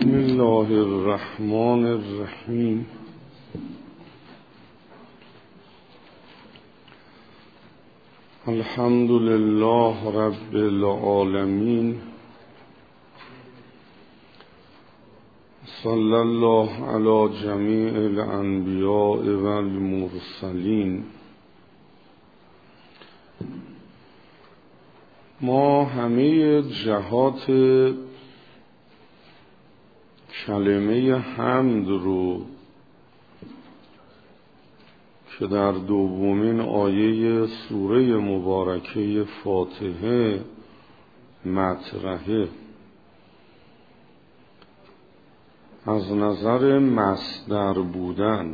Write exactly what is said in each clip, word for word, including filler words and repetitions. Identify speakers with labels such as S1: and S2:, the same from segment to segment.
S1: بسم الله الرحمن الرحیم. الحمد لله رب العالمین. صلی الله علی جمیع الانبیاء و المرسلین. ما همه جهات کلمه حمد رو که در دومین آیه سوره مبارکه فاتحه مطرحه از نظر مصدر بودن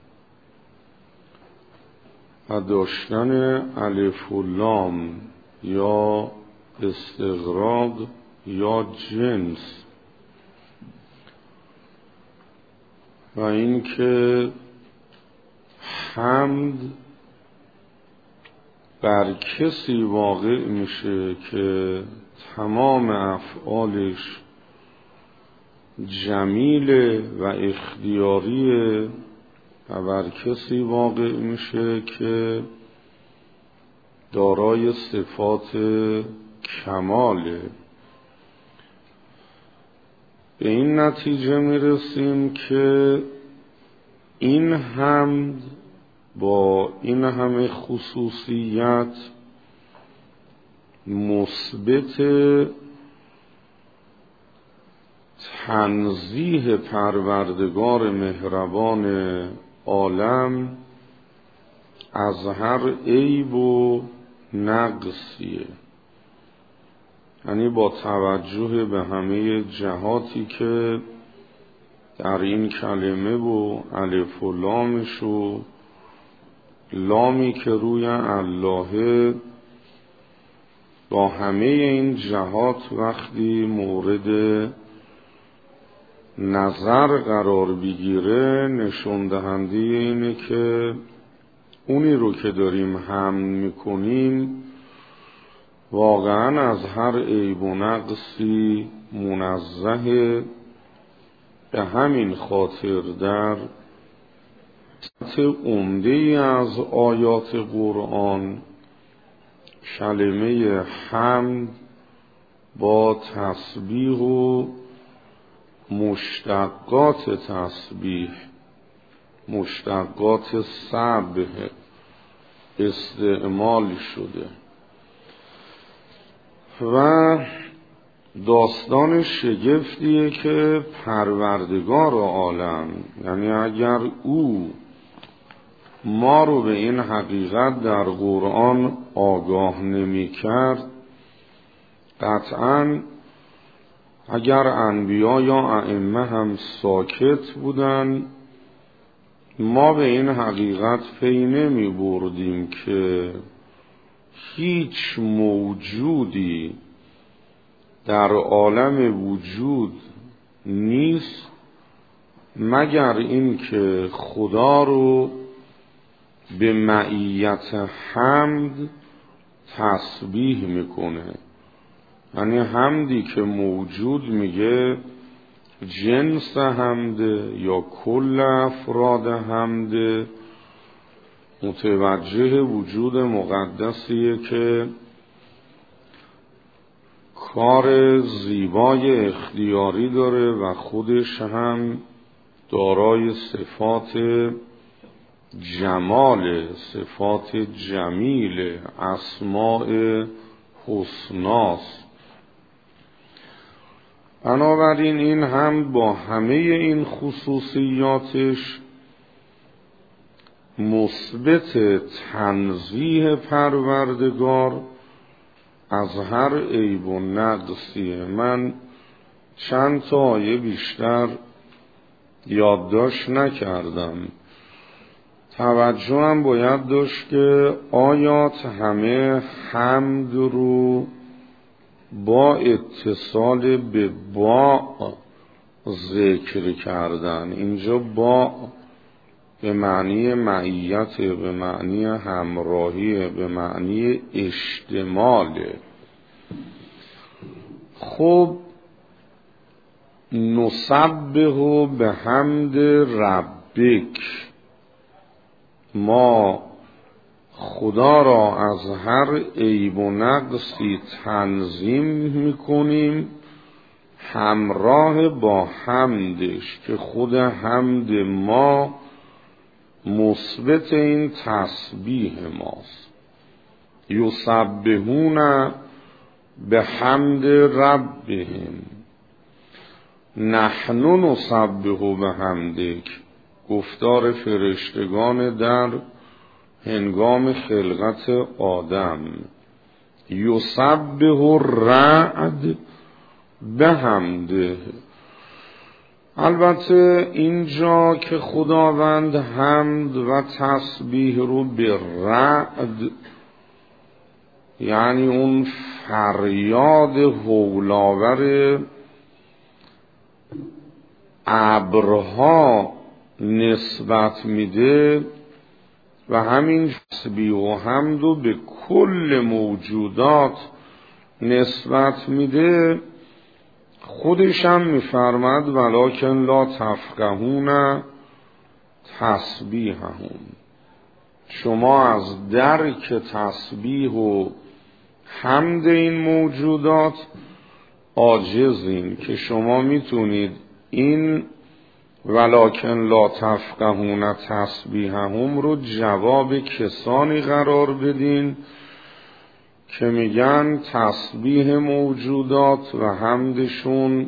S1: و داشتن الف و لام یا استغراق یا جنس و اینکه حمد بر کسی واقع میشه که تمام افعالش جمیل و اختیاریه و بر کسی واقع میشه که دارای صفات کماله. به این نتیجه میرسیم که این حمد با این همه خصوصیت مثبت تنزیه پروردگار مهربان عالم از هر عیب و نقصیه، یعنی با توجه به همه جهاتی که در این کلمه و الف و لامش و لامی که روی الله، با همه این جهات وقتی مورد نظر قرار بگیره نشون دهنده اینه که اونی رو که داریم حمد میکنیم واقعا از هر عیب و نقصی منزه. به همین خاطر در عمده از آیات قرآن کلمه حمد با تسبیح و مشتقات تسبیح، مشتقات سبح استعمال شده و داستان شگفتیه که پروردگار عالم، یعنی اگر او ما رو به این حقیقت در قرآن آگاه نمی کرد، قطعاً اگر انبیا یا ائمه هم ساکت بودن ما به این حقیقت پی نمی بردیم که هیچ موجودی در عالم وجود نیست مگر این که خدا رو به معیت حمد تسبیح میکنه. یعنی حمدی که موجود میگه جنس حمد یا کل افراد حمد متوجه وجود مقدسیه که کار زیبای اختیاری داره و خودش هم دارای صفات جمال، صفات جمیل، اسماء حسناست. بنابراین این هم با همه این خصوصیاتش مثبت تنزیه پروردگار از هر عیب و نقصیه. من چند تا آیه بیشتر یادداشت نکردم، توجهم باید داشت که آیات همه حمد رو با اتصال به با ذکر کردن. اینجا با به معنی معیت، به معنی همراهی، به معنی اشتماله. خب نسبح به حمد ربک، ما خدا را از هر عیب و نقصی تنظیم میکنیم همراه با حمدش که خود حمد ما مثبت این تسبیح ماست. یسبحون به حمد ربهم، نحن نسبح به حمدک، گفتار فرشتگان در هنگام خلقت آدم. یسبح الرعد به حمده. البته اینجا که خداوند حمد و تسبیح رو به رعد، یعنی اون فریاد هولاور ابرها نسبت میده و همین تسبیح و حمد رو به کل موجودات نسبت میده، خودش هم میفرماد ولکن لا تفقهون تسبیحهم، شما از درک تسبیح و حمد این موجودات عاجزین که شما میتونید این ولکن لا تفقهون تسبیحهم رو جواب کسانی قرار بدین که میگن تسبیح موجودات و حمدشون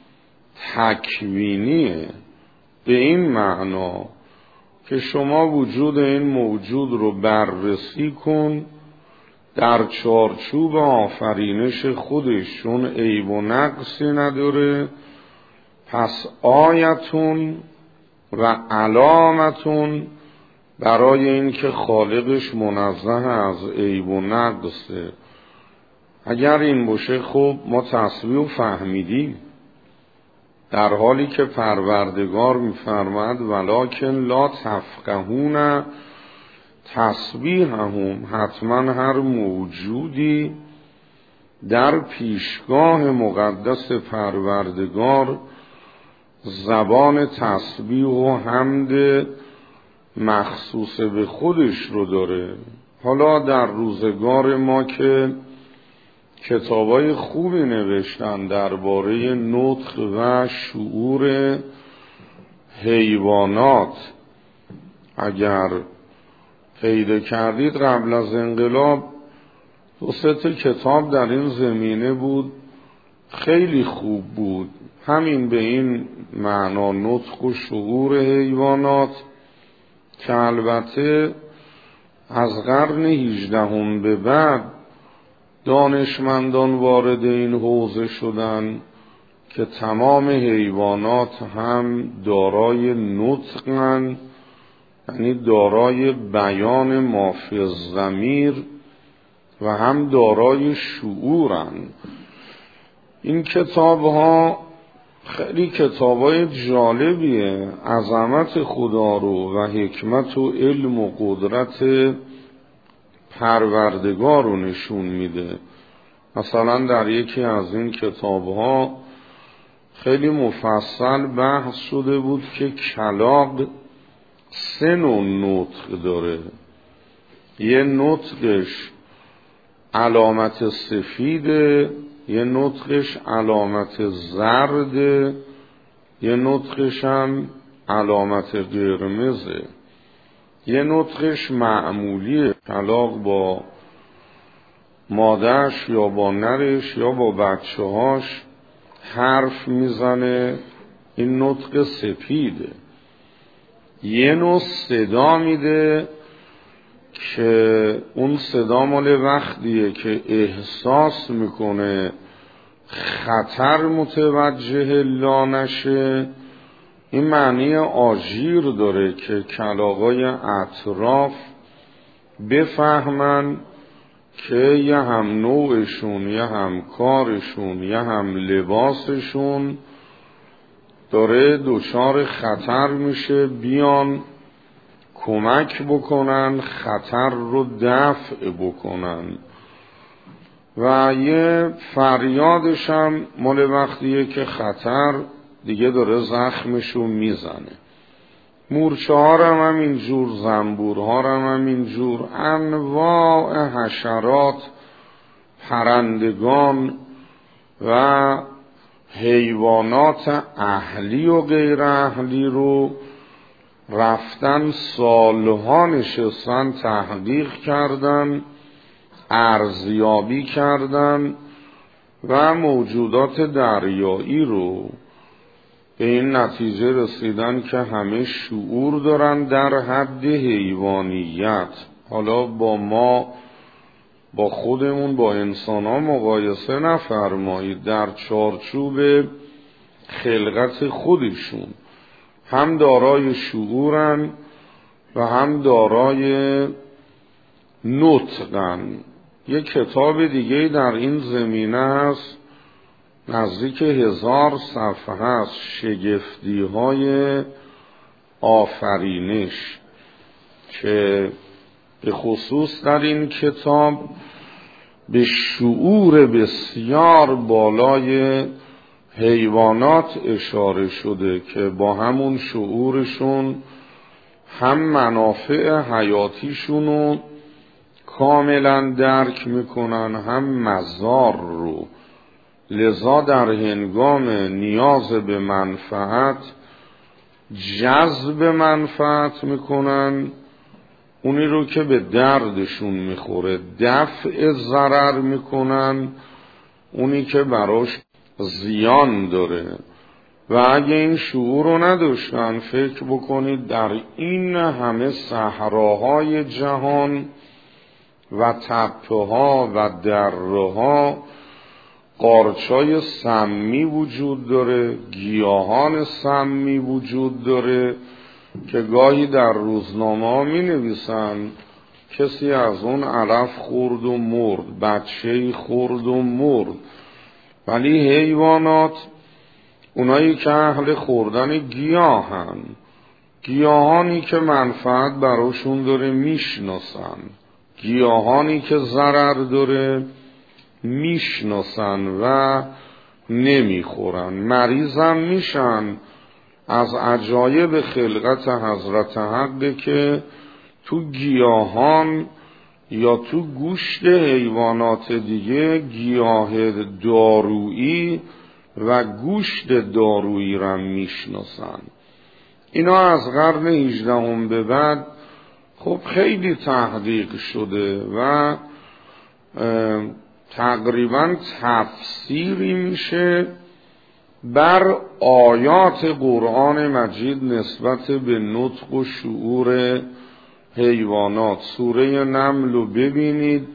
S1: تکوینیه، به این معنا که شما وجود این موجود رو بررسی کن در چارچوب آفرینش خودش، چون عیب و نقصی نداره، پس آیتون و علامتون برای این که خالقش منزه از عیب و نقصه. اگر این باشه خب ما تسبیح و فهمیدیم، در حالی که پروردگار میفرماد ولکن لا تفقهون تسبیحهم، حتما هر موجودی در پیشگاه مقدس پروردگار زبان تسبیح و حمد مخصوص به خودش رو داره. حالا در روزگار ما که کتابای خوبی نوشتن درباره نطق و شعور حیوانات، اگر پیدا کردید قبل از انقلاب دو سه تا کتاب در این زمینه بود، خیلی خوب بود، همین به این معنا نطق و شعور حیوانات، که البته از قرن هجدهم به بعد دانشمندان وارد این حوزه شدن که تمام حیوانات هم دارای نطقن، یعنی دارای بیان ما فی الضمیر، و هم دارای شعورن. این کتاب ها خیلی کتاب های جالبیه، عظمت خدا رو و حکمت و علم و قدرت پروردگار رو نشون میده. مثلا در یکی از این کتاب ها خیلی مفصل بحث شده بود که کلاغ سه نوع نطق داره، یه نطقش علامت سفیده، یه نطقش علامت زرده، یه نطقش هم علامت قرمزه، یه نطقش معمولیه، کلاغ با مادرش یا با نرش یا با بچه هاش حرف میزنه، این نطق سپیده. یه نوع صدا میده که اون صدا مال وقتیه که احساس میکنه خطر متوجه لا نشه. این معنی آژیر داره که کلاغای اطراف بفهمن که یه هم نوعشون، یه هم کارشون، یه هم لباسشون داره دچار خطر میشه، بیان کمک بکنن، خطر رو دفع بکنن. و یه فریادش هم مال وقتیه که خطر دیگه داره زخمشو میزنه. مورچه ها هم همینجور، زنبور ها هم همینجور، انواع حشرات، پرندگان و حیوانات اهلی و غیر اهلی رو رفتن سالها نشستن تحقیق کردن، ارزیابی کردن و موجودات دریایی رو به این نتیجه رسیدن که همه شعور دارن در حد حیوانیت. حالا با ما، با خودمون، با انسان ها مقایسه نفرمایید، در چارچوب خلقت خودشون هم دارای شعورن و هم دارای نطقن. یک کتاب دیگه در این زمینه هست، نزدیک هزار صفحه هست، شگفتی های آفرینش، که به خصوص در این کتاب به شعور بسیار بالای حیوانات اشاره شده که با همون شعورشون هم منافع حیاتیشونو کاملا درک میکنن، هم مضار رو. لذا در هنگام نیاز به منفعت جذب منفعت میکنن، اونی رو که به دردشون میخوره دفع ضرر میکنن، اونی که براش زیان داره. و اگه این شعور رو نداشتن، فکر بکنید در این همه صحراهای جهان و تپه ها و دره ها قارچای سمی وجود داره، گیاهان سمی وجود داره که گاهی در روزنامه ها می نویسن کسی از اون علف خورد و مرد، بچه‌ای خورد و مرد. ولی حیوانات، اونایی که اهل خوردن گیاهن، گیاهانی که منفعت براشون داره میشناسن، گیاهانی که ضرر داره میشناسن و نمیخورن، مریضم میشن. از عجایب خلقت حضرت حقه که تو گیاهان یا تو گوشت حیوانات دیگه گیاه دارویی و گوشت دارویی را میشناسن. اینا از قرن هجدهم به بعد خب خیلی تحقیق شده و تقریبا تفسیری میشه بر آیات قرآن مجید نسبت به نطق و شعور حیوانات. سوره نمل رو ببینید،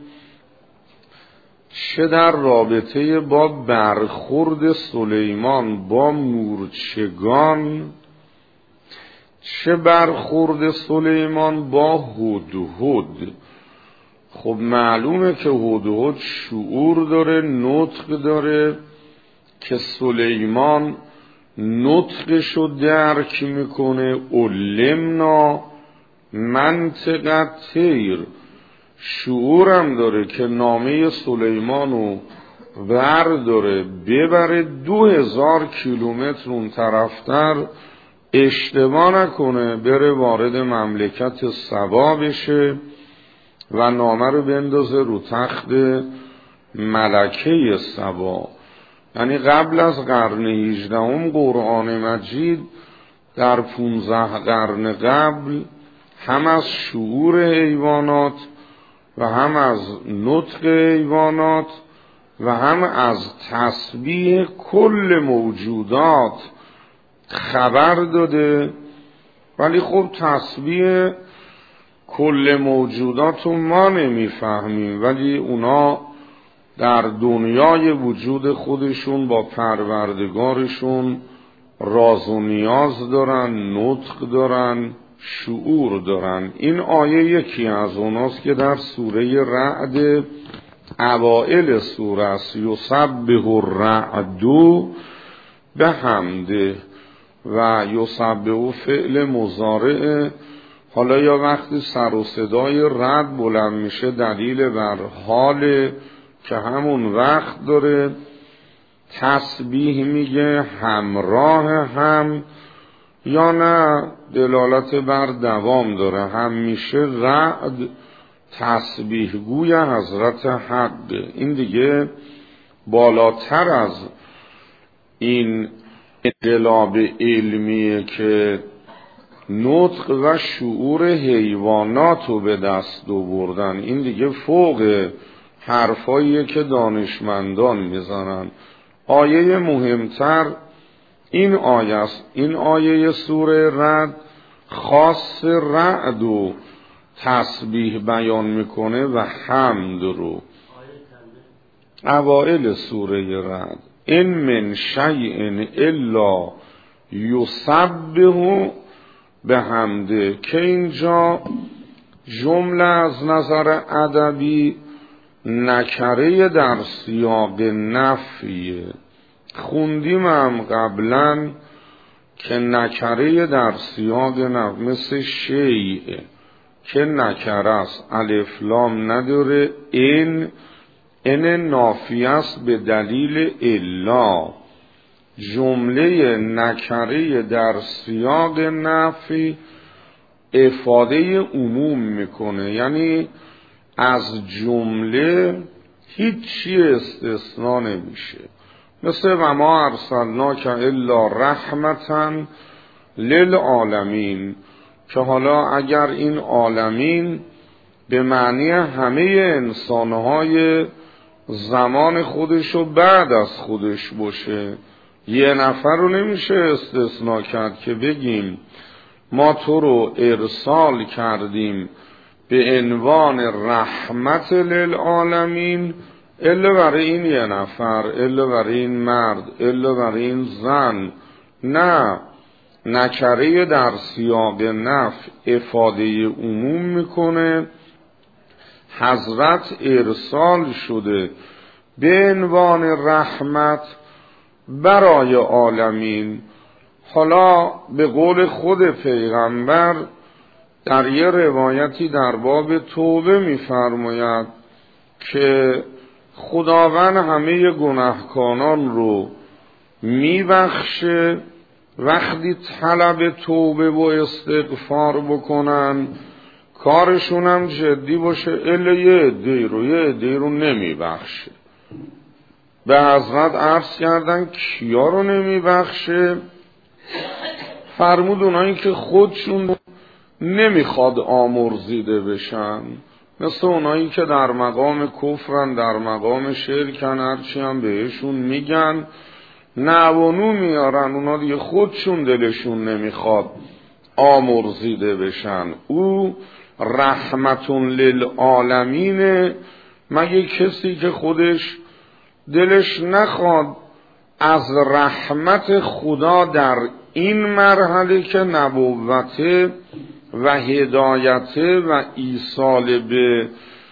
S1: چه در رابطه با برخورد سلیمان با مورچگان، چه برخورد سلیمان با هدهد. خب معلومه که هدهد شعور داره، نطق داره، که سلیمان نطقشو درک میکنه. علمنا منطق الطیر، شعورم داره که نامه سلیمانو برداره ببره دو هزار کیلومتر اون طرفتر، اشتباه نکنه، بره وارد مملکت سبا بشه و نامه رو بندازه رو تخت ملکه سبا. یعنی قبل از قرن هجدهم قرآن مجید در پونزده قرن قبل هم از شعور حیوانات و هم از نطق حیوانات و هم از تسبیح کل موجودات خبر داده. ولی خب تسبیح کل موجودات رو ما نمیفهمیم، ولی اونا در دنیای وجود خودشون با پروردگارشون راز و نیاز دارن، نطق دارن، شعور دارن. این آیه یکی از اوناست که در سوره رعد اوائل سوره است. یسبح الرعد بحمده، و یسبح فعل مضارع. حالا یا وقتی سر و صدای رعد بلند میشه دلیل بر حال که همون وقت داره، تسبیح میگه همراه هم یا نه دلالت بر دوام داره؟ همیشه رعد تسبیح گوی حضرت حق. این دیگه بالاتر از این انقلاب علمیه که نطق و شعور حیوانات رو به دست آوردن. این دیگه فوق حرفاییه که دانشمندان میزنن. آیه مهمتر این آیه است. این آیه سوره رعد خاص رعد و تسبیح بیان میکنه و حمد رو. اوائل سوره رعد این من شیء الا یسبح بحمده، که اینجا جمله از نظر ادبی نکره در سیاق نفیه. خوندیم هم قبلا که نکره در سیاق نفی مثل شیء که نکره است، الف لام نداره، این این نافیه است به دلیل الا. جمله نکره در سیاق نفی افاده عموم میکنه، یعنی از جمله هیچی استثناء نمیشه. مثل و ما ارسلناک الا رحمتا للعالمین، که حالا اگر این عالمین به معنی همه انسانهای زمان خودش و بعد از خودش باشه، یه نفر رو نمیشه استثناء کرد که بگیم ما تو رو ارسال کردیم به عنوان رحمت للعالمین الا برای این یه نفر، الا برای این مرد، الا برای این زن. نه، نکره در سیاق نفی افاده عموم میکنه. حضرت ارسال شده به عنوان رحمت برای عالمین. حالا به قول خود پیغمبر در یه روایتی در باب توبه میفرماید که خداوند همه گناهکاران رو میبخشه وقتی طلب توبه و استغفار بکنن، کارشون هم جدی باشه، الا یه عده رو یه عده رو نمیبخشه. به حضرت عرض کردن کیا رو نمیبخشه؟ فرمود اونایی که خودشون نمیخواد آمرزیده بشن، مثل اونایی که در مقام کفرن، در مقام شرکن، هرچی هم بهشون میگن نوانو میارن، اونا دیگه خودشون دلشون نمیخواد آمرزیده بشن. او رحمتون للعالمینه، مگه کسی که خودش دلش نخواد از رحمت خدا در این مرحله که نبوته و هدایته و ایصال به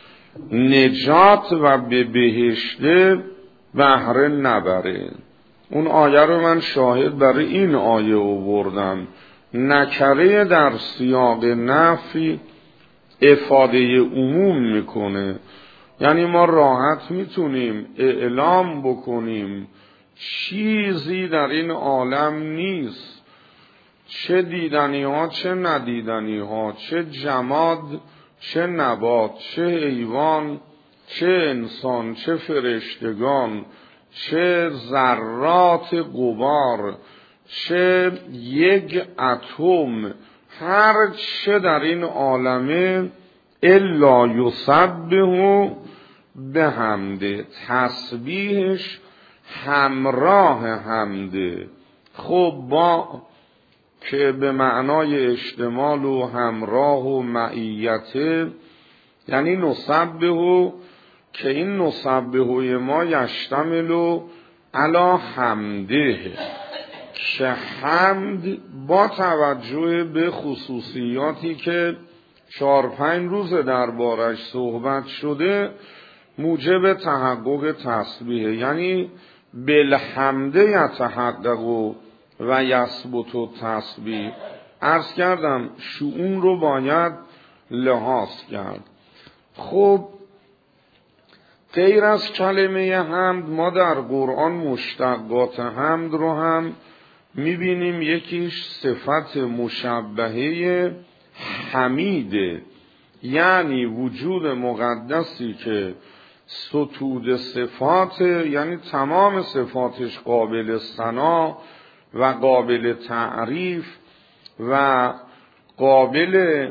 S1: نجات و به بهشته بهره نبره. اون آیه رو من شاهد برای این آیه آوردم. نکره در سیاق نفی افاده عموم میکنه، یعنی ما راحت میتونیم اعلام بکنیم چیزی در این عالم نیست، چه دیدنی ها چه ندیدنی ها، چه جماد چه نبات، چه حیوان چه انسان، چه فرشتگان، چه ذرات غبار، چه یک اتم، هر چه در این عالمه الا یسبح بحمده، تسبیحش همراه حمده. خب با که به معنای اشتمال و همراه و معیته، یعنی نسبحو، که این نسبحوی ما یشتمل علی حمده، که حمد با توجه به خصوصیاتی که چهار پنج روز دربارش صحبت شده موجب تحقق تسبیح، یعنی بالحمده یتحقق و یثبت تسبیح. عرض کردم شؤون رو باید لحاظ کرد. خب غیر از کلمه حمد ما در قرآن مشتقات حمد رو هم میبینیم. یکیش صفت مشبهه حمیده، یعنی وجود مقدسی که ستود صفات، یعنی تمام صفاتش قابل ثنا و قابل تعریف و قابل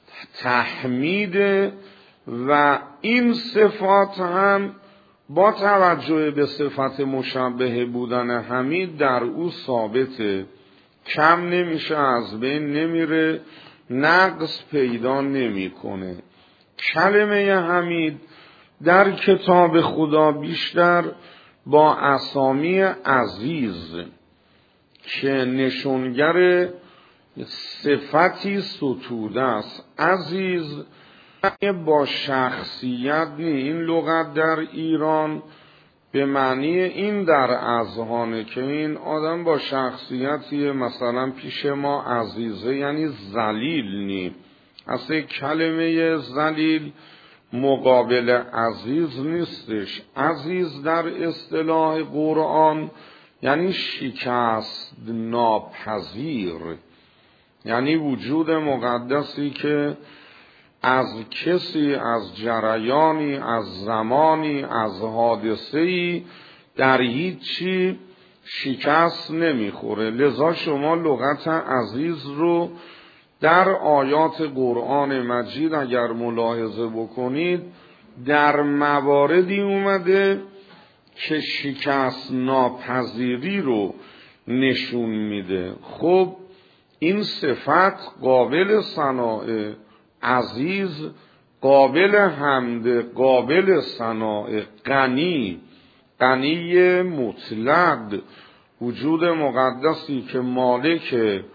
S1: تحمید، و این صفات هم با توجه به صفت مشبه بودن حمید در او ثابته، کم نمیشه، از بین نمیره، نقص پیدا نمیکنه. کلمه حمید در کتاب خدا بیشتر با اسامی عزیز که نشونگر صفتی ستوده است. عزیز با شخصیت نی. این لغت در ایران به معنی این در اذهانه که این آدم با شخصیتیه، مثلا پیش ما عزیزه یعنی ذلیل نی. اصلا کلمه ذلیل مقابل عزیز نیستش. عزیز در اصطلاح قرآن یعنی شکست ناپذیر، یعنی وجود مقدسی که از کسی، از جریانی، از زمانی، از حادثه‌ای در هیچی شکست نمیخوره. لذا شما لغت عزیز رو در آیات قرآن مجید اگر ملاحظه بکنید در مواردی اومده که شکست ناپذیری رو نشون میده. خب این صفت قابل ثناء، عزیز قابل حمد، قابل ثناء، غنی، غنی مطلق، وجود مقدسی که مالک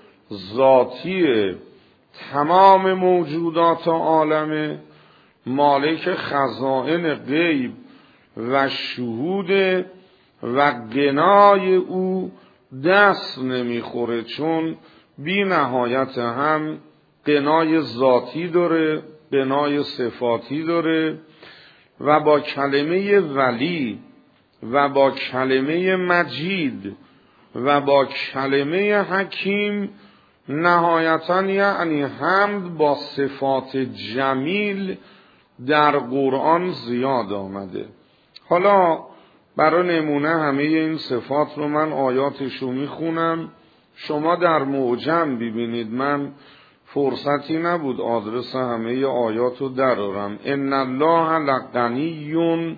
S1: ذاتی تمام موجودات عالمه، مالک خزائن غیب و شهود و غنای او دست نمیخوره، چون بی نهایت هم غنای ذاتی داره، غنای صفاتی داره، و با کلمه ولی و با کلمه مجید و با کلمه حکیم نهایتاً یعنی حمد با صفات جمیل در قرآن زیاد آمده. حالا برای نمونه همه این صفات رو من آیاتش رو میخونم، شما در معجم ببینید. من فرصتی نبود آدرس همه آیات رو درارم. ان الله لغنی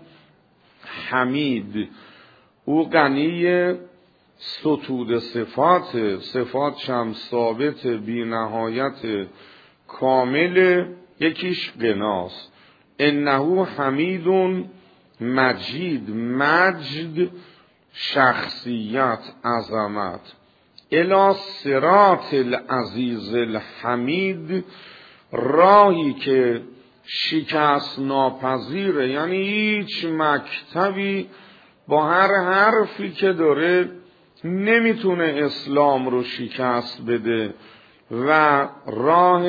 S1: حمید، او غنی ستود صفات، صفات شم ثابت بی نهایت کامل، یکیش غناست. انه حمید مجید، مجد شخصیت، عظمت. الی صراط العزیز الحمید، راهی که شکست ناپذیره، یعنی هیچ مکتبی با هر حرفی که داره نمیتونه اسلام رو شکست بده، و راه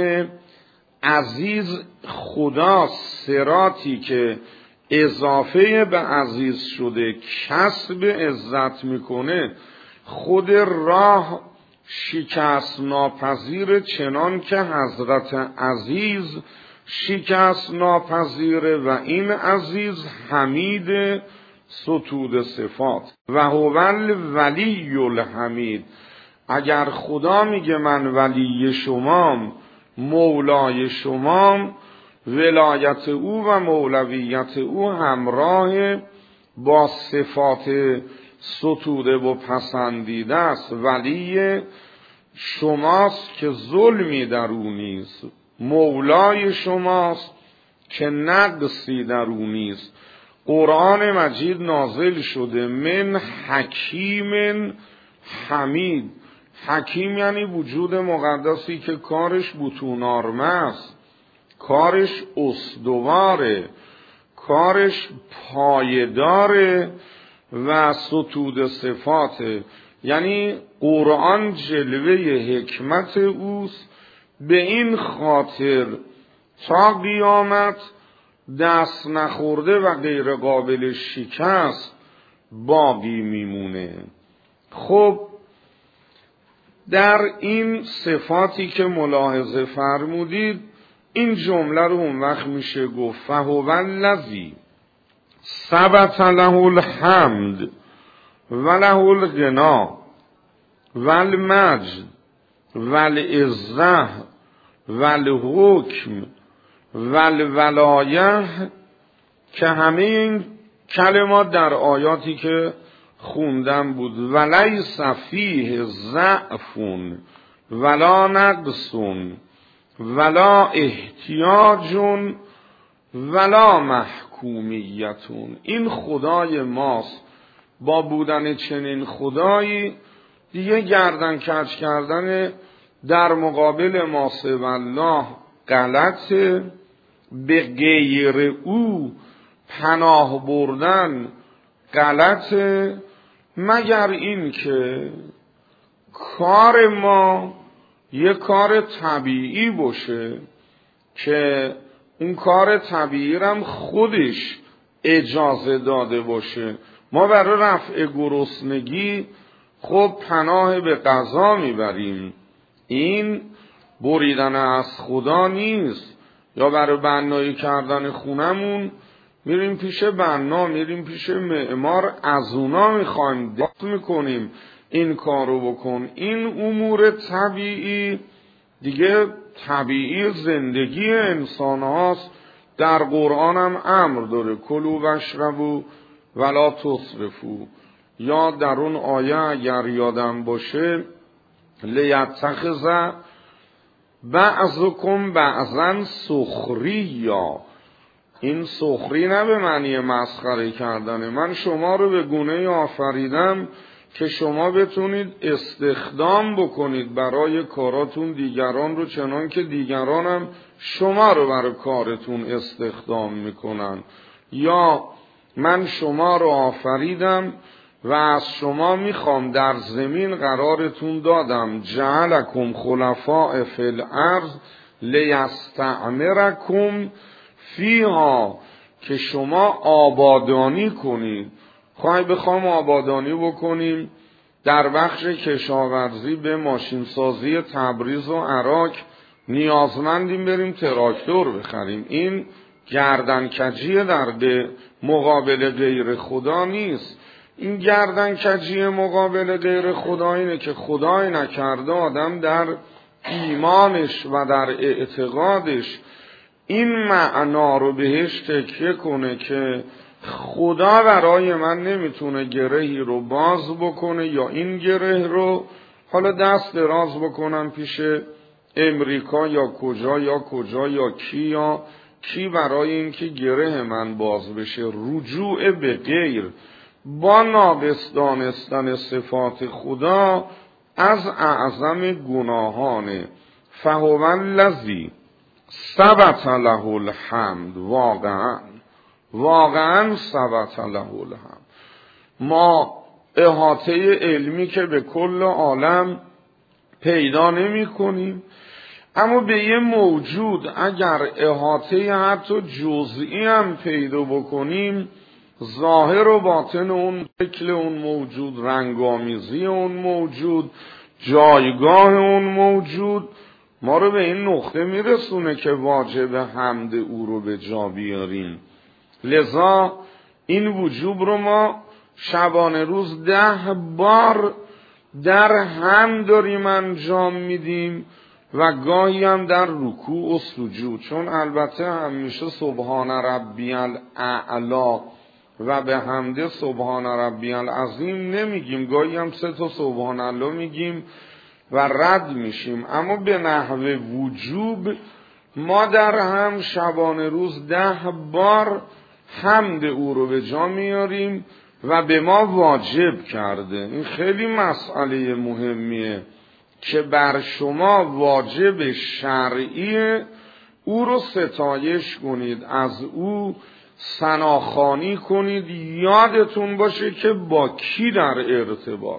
S1: عزیز خدا، صراطی که اضافه به عزیز شده، کسب عزت میکنه، خود راه شکست ناپذیر، چنان که حضرت عزیز شکست ناپذیره، و این عزیز حمید ستود صفات و هو الولی الحمید. اگر خدا میگه من ولی شمام، مولای شمام، ولایت او و مولویت او همراه با صفات ستوده و پسندیده است. ولی شماست که ظلمی در او نیست، مولای شماست که نقصی در او نیست. قرآن مجید نازل شده من حکیم حمید. حکیم یعنی وجود مقدسی که کارش بطون‌آرمه است، کارش استواره، کارش پایداره و ستود صفاته. یعنی قرآن جلوه حکمت اوست، به این خاطر تا قیامت دست نخورده و غیر قابل شکست باقی میمونه. خب در این صفاتی که ملاحظه فرمودید این جمله رو اون وقت میشه گفت فهو الذی ثبت له الحمد و له الغنا و المجد و العزة و الحکم و الولایه، که همه این کلمات در آیاتی که خوندم بود. ولیس فیه ضعف ولا نقص ولا احتیاج ولا محکومیت. این خدای ماست، با بودن چنین خدایی دیگه گردن کج کردن در مقابل ما سوی الله غلطه، به غیر او پناه بردن غلطه، مگر این که کار ما یه کار طبیعی باشه که اون کار طبیعی هم خودش اجازه داده باشه. ما برای رفع گرسنگی خب پناه به غذا میبریم، این بریدن از خدا نیست. یا برای بنایی کردن خونمون میریم پیش بنا، میریم پیش معمار، از اونا میخوایم دست میکنیم این کارو بکن. این امور طبیعی دیگه طبیعی زندگی انسان هاست. در قرآن هم امر داره کلوا واشربوا ولا تسرفوا. یا در اون آیه اگر یادم باشه لیتخذ بعضکم بعضا سخریا. این سخری نه به معنی مسخره کردنه. من شما رو به گونه آفریدم که شما بتونید استخدام بکنید برای کاراتون دیگران رو، چنان که دیگران هم شما رو برای کارتون استخدام میکنن. یا من شما رو آفریدم و از شما میخوام در زمین قرارتون دادم، جعلکم خلفاء فی الارض لیستعمرکم فیها، که شما آبادانی کنید. خواهی بخوام آبادانی بکنیم در بخش کشاورزی به ماشینسازی تبریز و عراق نیازمندیم بریم تراکتور بخریم. این گردن کجی در مقابل غیر خدا نیست. این گردن کجی مقابل غیر خدا اینه که خدای نکرده آدم در ایمانش و در اعتقادش این معنا رو بهش تکیه کنه که خدا برای من نمیتونه گرهی رو باز بکنه، یا این گره رو حالا دست دراز بکنم پیش امریکا یا کجا یا کجا یا کی یا کی برای اینکه گره من باز بشه. رجوع به غیر با ناقص دانستن صفات خدا از اعظم گناهانه. فهو الذی ثبت له الحمد. واقعا واقعا ثبت له الحمد. ما احاطه علمی که به کل عالم پیدا نمی کنیم، اما به یه موجود اگر احاطه حتی جزئی هم پیدا بکنیم، ظاهر و باطن اون، شکل اون موجود، رنگامیزی اون موجود، جایگاه اون موجود ما رو به این نقطه میرسونه که واجب حمد او رو به جا بیاریم. لذا این وجوب رو ما شبانه روز ده بار در حمد داریم انجام میدیم و گاهی هم در رکوع و سجود، چون البته همیشه سبحان ربی الاعلی و به حمد سبحان ربی العظیم نمیگیم، گاهی هم سه تا سبحان الله میگیم و رد میشیم. اما به نحو وجوب ما در هم شبانه روز ده بار حمد او رو به جا میاریم و به ما واجب کرده. این خیلی مسئله مهمیه که بر شما واجب شرعی او رو ستایش کنید، از او ثناخوانی کنید، یادتون باشه که با کی در ارتباط.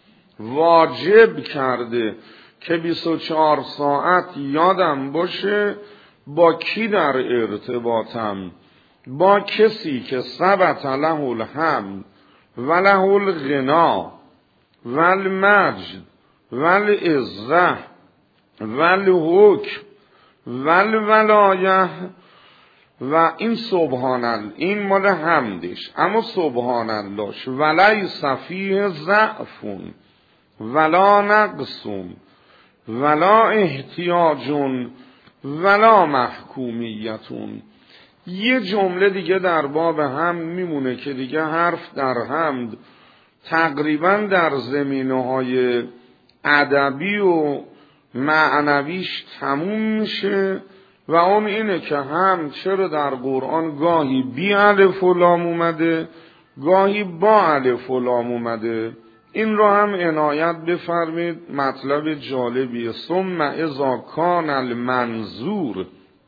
S1: واجب کرده که بیست و چهار ساعت یادم باشه با کی در ارتباطم. با کسی که ثبت له الحمد و له الغنا و المجد و العزة و الحکم و الولایه و این سبحان الله این مال حمدش، اما سبحان اللهش ولیس فیه ضعف ولا نقص ولا احتیاج ولا محکومیتون. یه جمله دیگه در باب حمد میمونه که دیگه حرف در حمد تقریبا در زمینه‌های ادبی و معنویش تموم میشه و اون اینه که حمد چرا در قرآن گاهی بی الف و لام اومده گاهی با الف و لام اومده. این رو هم عنایت بفرمید، مطلب جالبیه. ثم اذا کان المنظور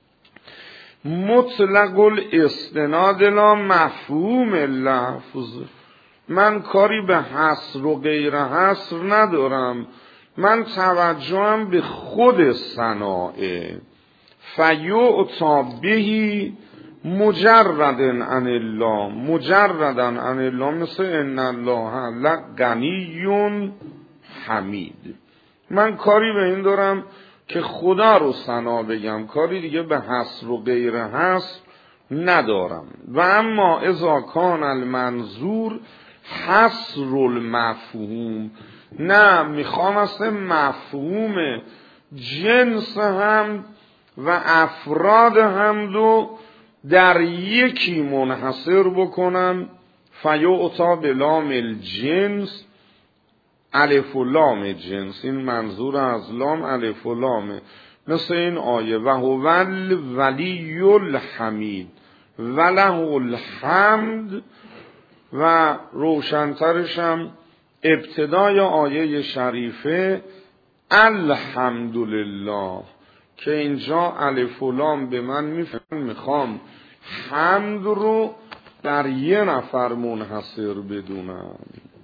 S1: مطلق الاستناد لا مفهوم اللفظ، من کاری به حصر و غیر حصر ندارم، من توجهم به خود صناعه. فیعطا بهی مجردن عن الله، مجردن عن الله، مثل ان الله لغنی حمید. من کاری به این دارم که خدا رو ثنا بگم، کاری دیگه به حصر و غیر حصر ندارم. و اما اذا کان المنظور حصر المفهوم، نه میخوام اصلا مفهوم جنس حمد و افراد حمد رو در یکی منحصر بکنم. فیعطا بلام الجنس، الف و لام جنس، این منظور از لام الف و لامه، مثل این آیه و هو الولی الحمید و له الحمد. و روشنترشم ابتدای آیه شریفه الحمدلله، که اینجا الف و لام به من میفهم میخوام حمد رو در یه نفر منحصر بدونم.